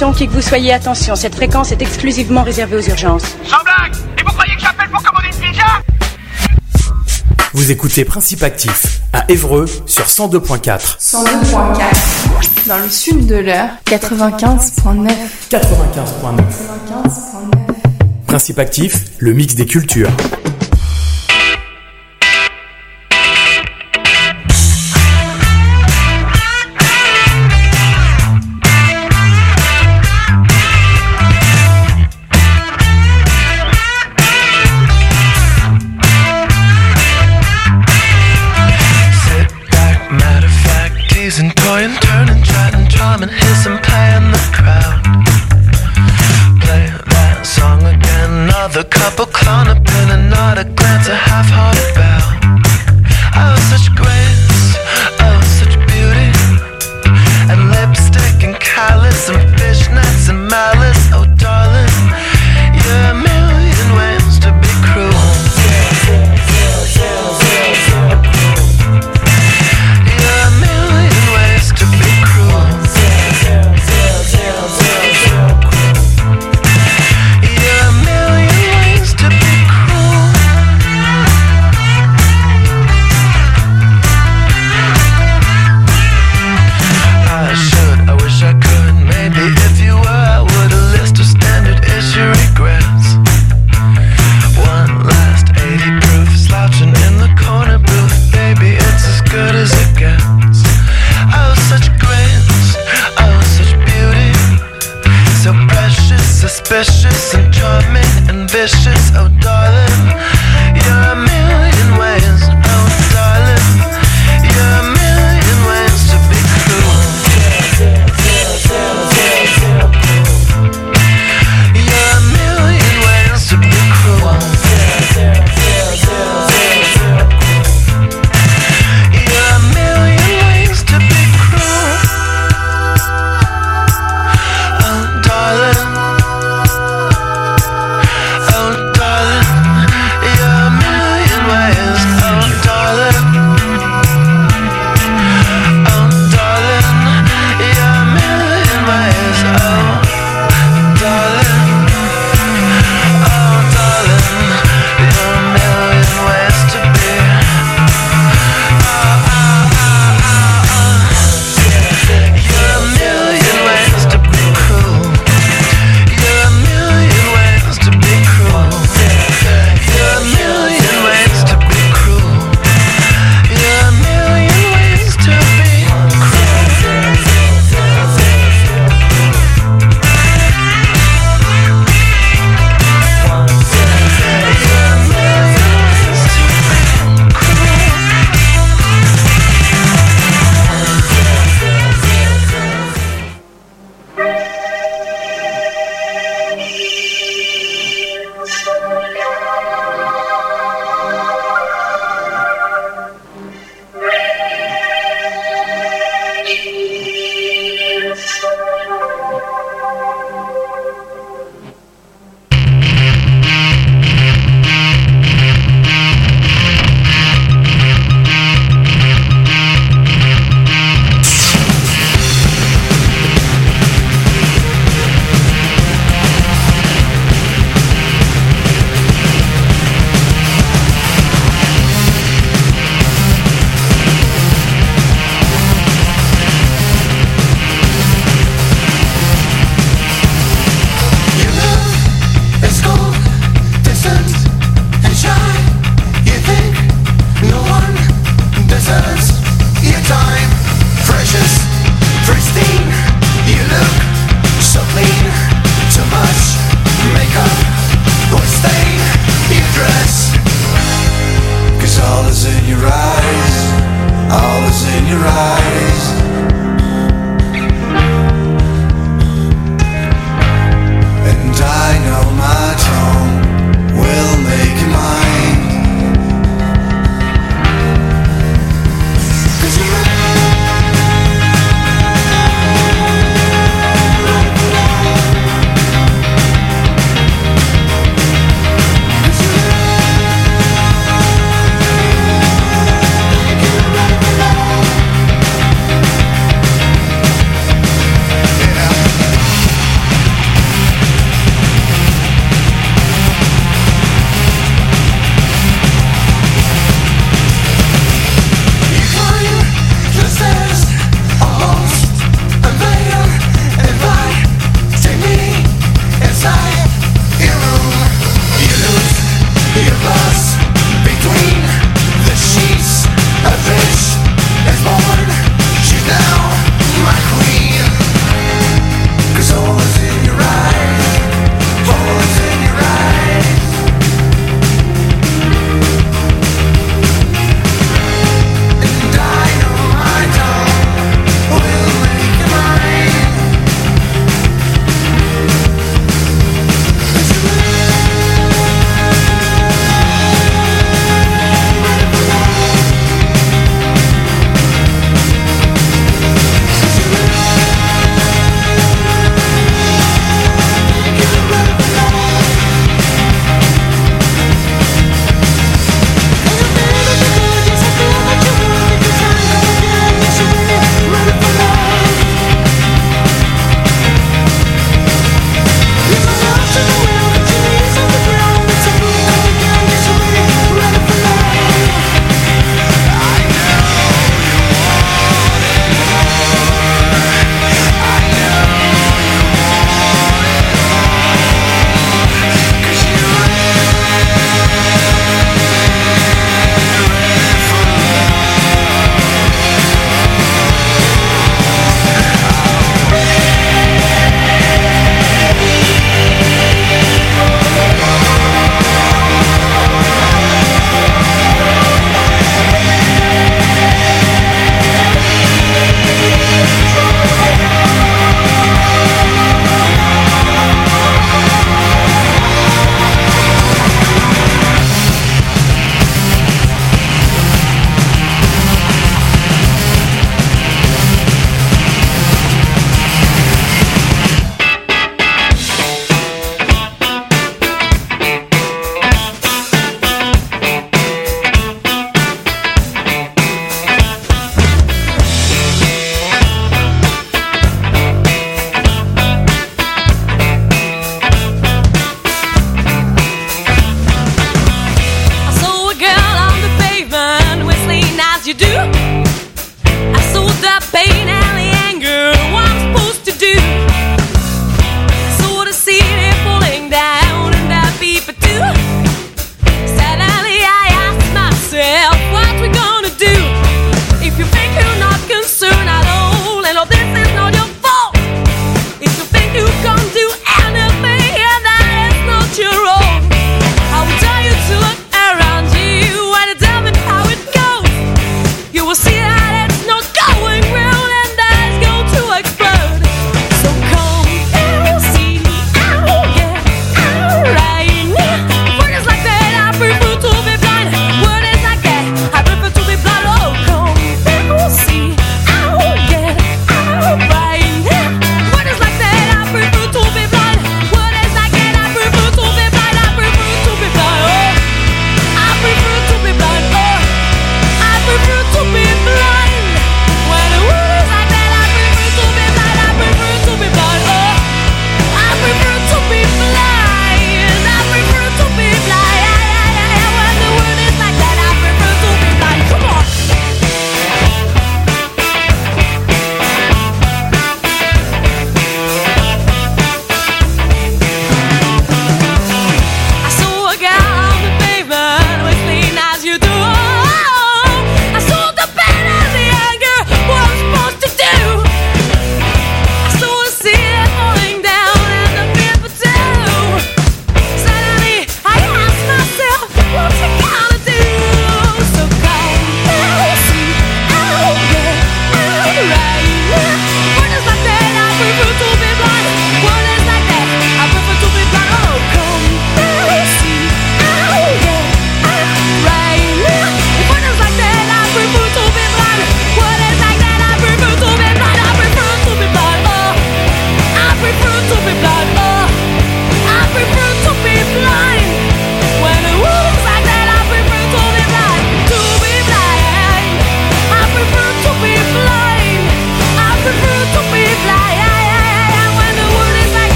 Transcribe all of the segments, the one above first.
Attention, qui que vous soyez, attention, cette fréquence est exclusivement réservée aux urgences. Sans blague! Et vous croyez que j'appelle pour commander une pizza? Vous écoutez Principe Actif à Évreux sur 102.4. 102.4. Dans le sud de l'Eure, 95.9. 95.9. Principe Actif, le mix des cultures. And toy and turn and try and charm and hiss and play in the crowd. Play that song again. Another couple clown up in another glance, a half-hearted bow. Oh, such grace, oh, such beauty, and lipstick and callus and fishnets and malice. Oh, darling, you're a million ways to be cruel. Suspicious and charming and vicious, oh darling, you're a million ways, oh darling, you're a million ways to be cruel. You're a million ways to be cruel. You're a million ways to be cruel. Oh darling, oh darling.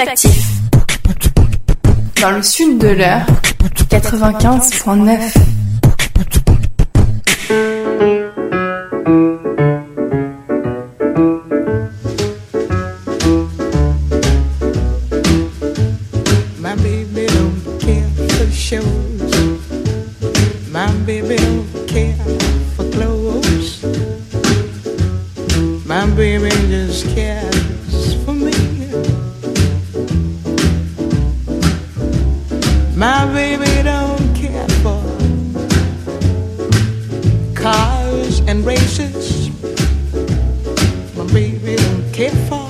Actif. Dans le sud de l'heure, 95.9. My baby don't care for shows. My baby don't care for clothes. My baby just cares for me. My baby don't care for cars and races. My baby don't care for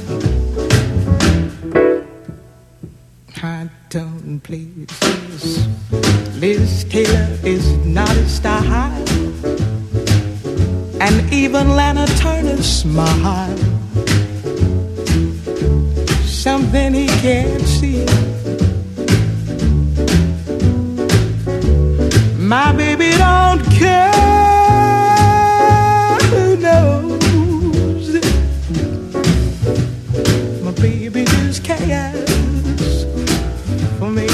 high tone places. Liz Taylor is not a style, and even Lana Turner's smile, something he can't see. My baby don't care, who knows? My baby just cares for me.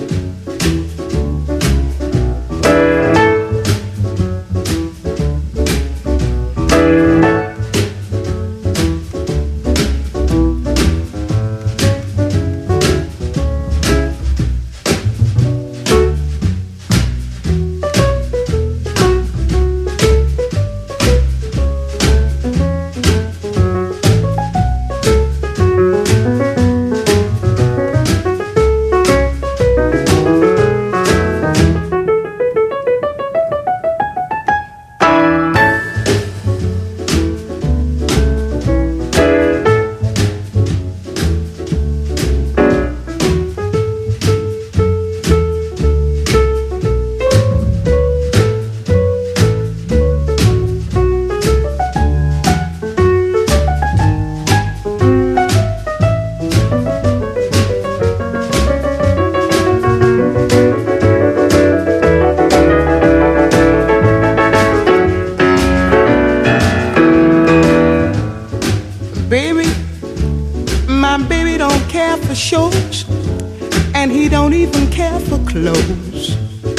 Shows, and he don't even care for clothes.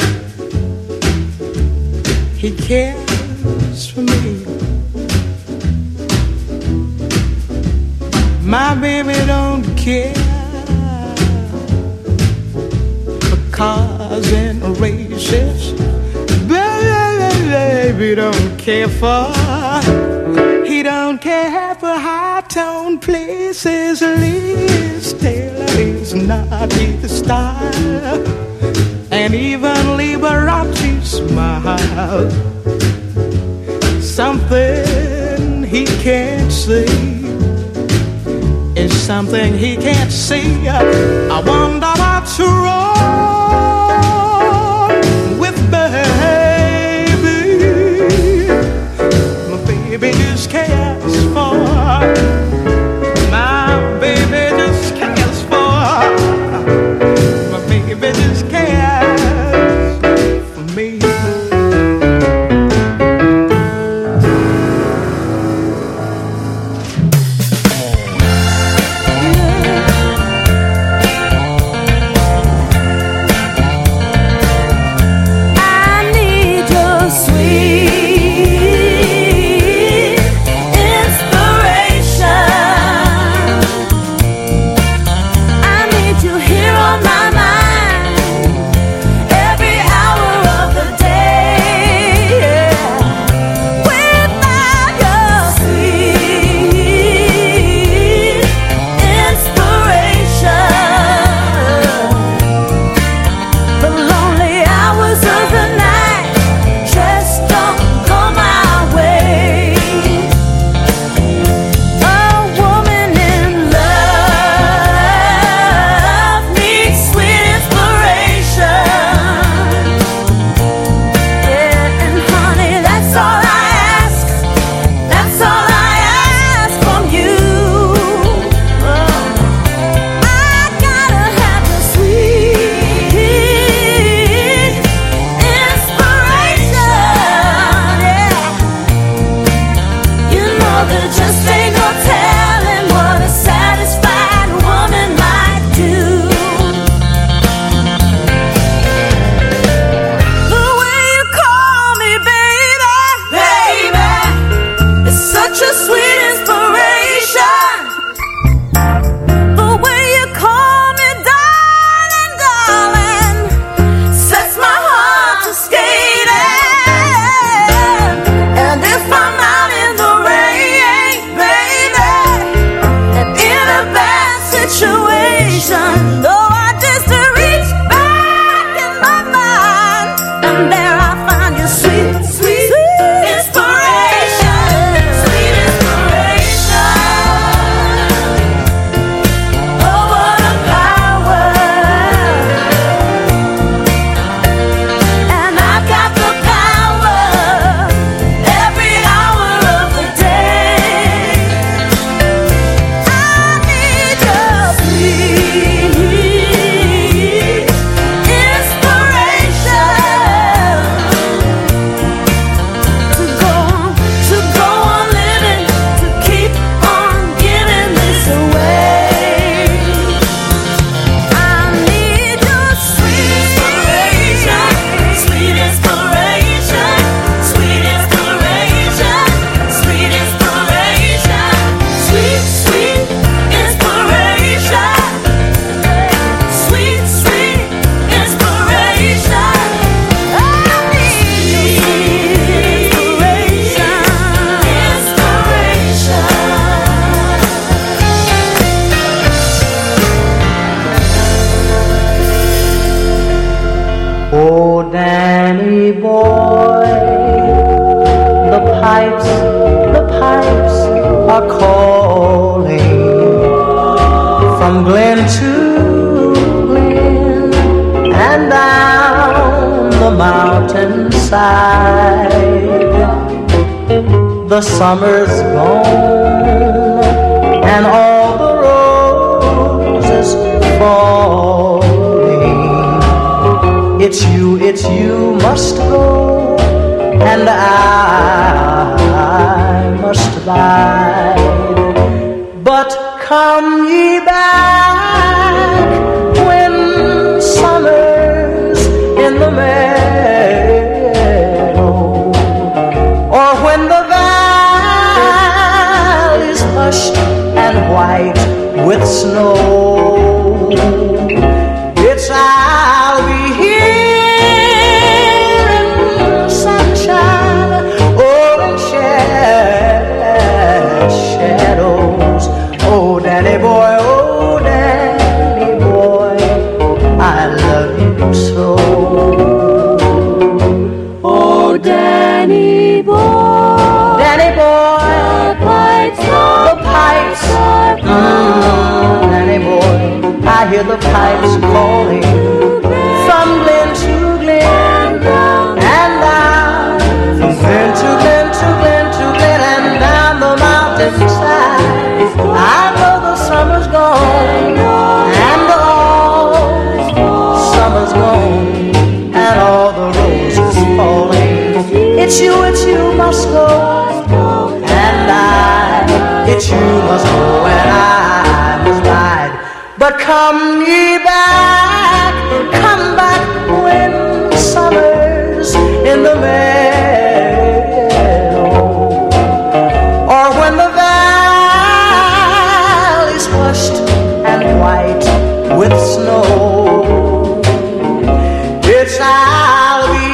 He cares for me. My baby don't care for cars and races. Baby don't care for. He don't care for high-tone places. Liz Taylor is not his style, and even Liberace smile. Something he can't see is something he can't see. I wonder what's wrong with baby. My baby just cares for. My baby just cares for. My baby just cares for me. pipes are calling from glen to glen and down the mountainside. The summer's gone and all the roses falling. It's you must go and I must bide. But come ye back when summer's in the meadow, or when the valley's hushed and white with snow. It's I'll be here in sunshine or in shadows. Oh, Danny boy, I love you so. Oh, Danny boy, Danny boy, the pipes are Danny boy, I hear the pipes calling from glen to glen and down, from glen to glen to glen to glen and down the mountainside. I know the summer's gone and all summer's gone and all the roses falling. It's you must go and it's you must go and I must ride. But come ye back, come back when summer's in the meadow, or when the valley's hushed and white with snow. It's I'll be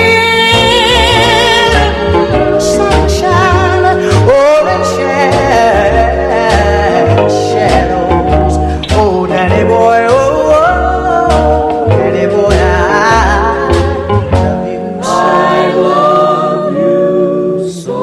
here in sunshine or in shadows. Oh, Danny boy, Danny boy, I love you so.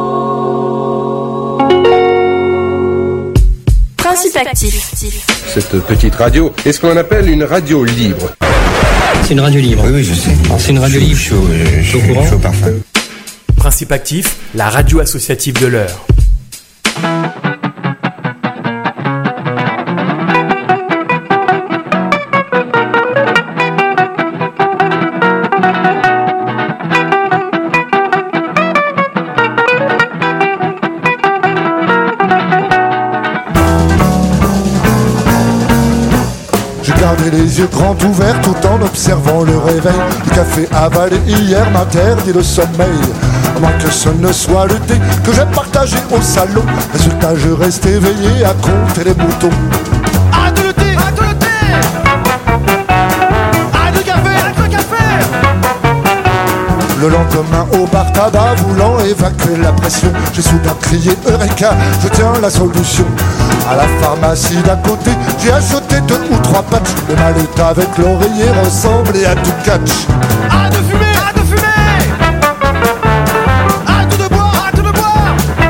Principe actif. Cette petite radio est ce qu'on appelle une radio libre. C'est une radio libre. Oui, je sais. C'est une radio libre. Chaud parfum. Principe actif, la radio associative de l'heure. Gardez les yeux grands ouverts tout en observant le réveil. Le café avalé hier m'interdit le sommeil. À moins que ce ne soit le thé que j'ai partagé au salon. Résultat, je reste éveillé à compter les moutons. Arrête le thé, arrête le thé. Arrête le café, arrête le café. Le lendemain au bar tabac, voulant évacuer la pression, j'ai soudain crié Eureka, je tiens la solution. À la pharmacie d'à côté, j'ai acheté 2 ou 3 patchs. Le mallette avec l'oreiller ressemblait à du catch. Arrête de fumer, arrête de fumer. Arrête de boire, arrête de boire.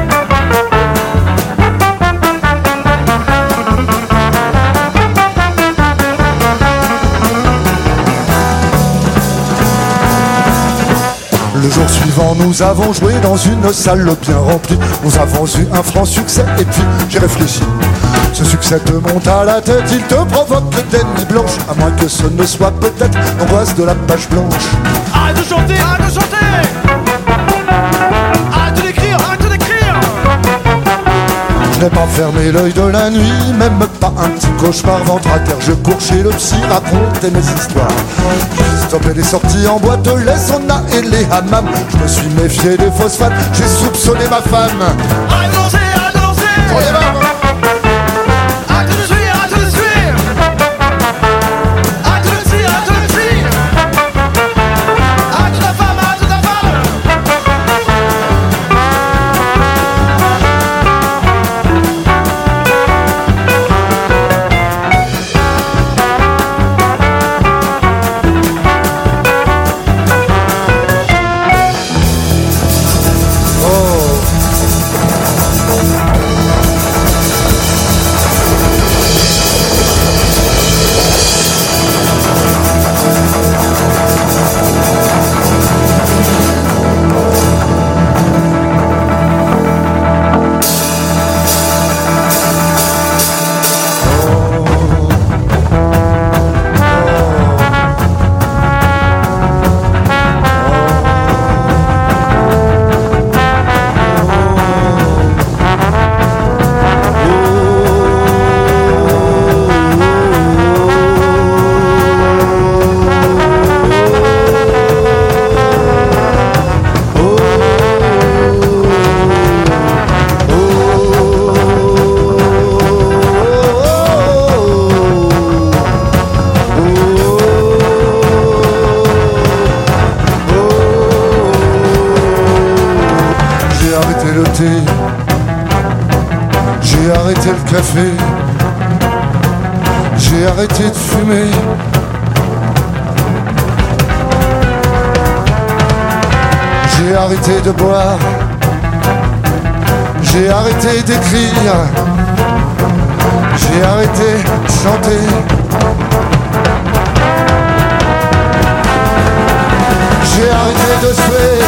Le jour suivant, nous avons joué dans une salle bien remplie. Nous avons eu un franc succès et puis j'ai réfléchi. Ce succès te monte à la tête, il te provoque des nuits blanches. À moins que ce ne soit peut-être l'angoisse de la page blanche. Arrête de chanter, arrête de chanter. Arrête d'écrire, arrête d'écrire. Je n'ai pas fermé l'œil de la nuit, même pas un petit cauchemar. Ventre à terre, je cours chez le psy, raconter mes histoires. J'ai stoppé les sorties en boîte, les saunas et les hammams. Je me suis méfié des phosphates, j'ai soupçonné ma femme. Arrête de lancer, arrête de lancer. Sur les mains. Arrête de suivre, arrête de suivre. Arrête de le suivre, arrête de le suivre. Arrête de ta femme, arrête de ta femme. arrêté. J'ai arrêté le café. J'ai arrêté de fumer. J'ai arrêté de boire. J'ai arrêté d'écrire. J'ai arrêté de chanter. J'ai arrêté de suer.